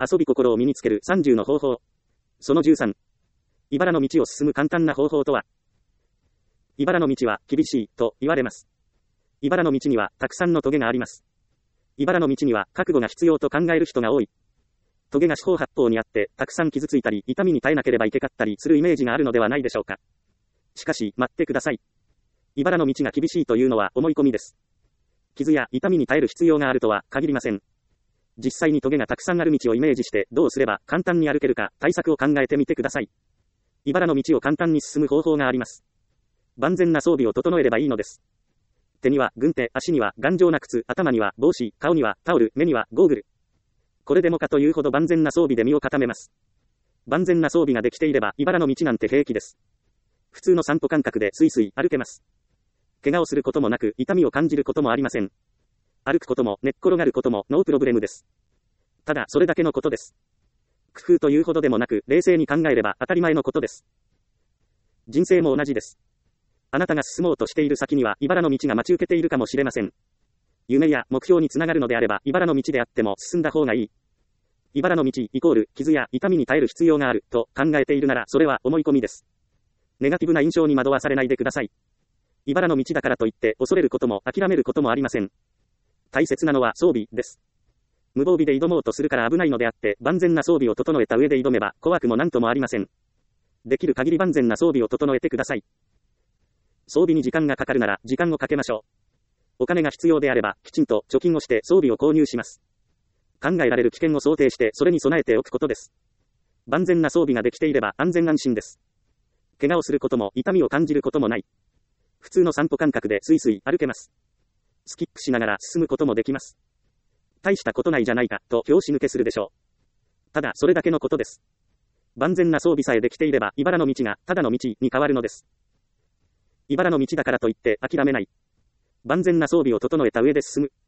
遊び心を身につける30の方法。その13。茨の道を進む簡単な方法とは。茨の道は厳しいと言われます。茨の道にはたくさんの棘があります。茨の道には覚悟が必要と考える人が多い。棘が四方八方にあってたくさん傷ついたり痛みに耐えなければいけかったりするイメージがあるのではないでしょうか。しかし待ってください。茨の道が厳しいというのは思い込みです。傷や痛みに耐える必要があるとは限りません。実際に棘がたくさんある道をイメージしてどうすれば簡単に歩けるか対策を考えてみてください。茨の道を簡単に進む方法があります。万全な装備を整えればいいのです。手には軍手、足には頑丈な靴、頭には帽子、顔にはタオル、目にはゴーグル。これでもかというほど万全な装備で身を固めます。万全な装備ができていれば茨の道なんて平気です。普通の散歩感覚でスイスイ歩けます。怪我をすることもなく痛みを感じることもありません。歩くことも寝っ転がることもノープロブレムです。ただそれだけのことです。工夫というほどでもなく冷静に考えれば当たり前のことです。人生も同じです。あなたが進もうとしている先には茨の道が待ち受けているかもしれません。夢や目標につながるのであれば茨の道であっても進んだ方がいい。茨の道イコール傷や痛みに耐える必要があると考えているならそれは思い込みです。ネガティブな印象に惑わされないでください。茨の道だからといって恐れることも諦めることもありません。大切なのは装備です。無防備で挑もうとするから危ないのであって万全な装備を整えた上で挑めば怖くも何ともありません。できる限り万全な装備を整えてください。装備に時間がかかるなら時間をかけましょう。お金が必要であればきちんと貯金をして装備を購入します。考えられる危険を想定してそれに備えておくことです。万全な装備ができていれば安全安心です。怪我をすることも痛みを感じることもない。普通の散歩感覚でスイスイ歩けます。スキップしながら進むこともできます。大したことないじゃないかと拍子抜けするでしょう。ただそれだけのことです。万全な装備さえできていれば茨の道がただの道に変わるのです。茨の道だからといって諦めない。万全な装備を整えた上で進む。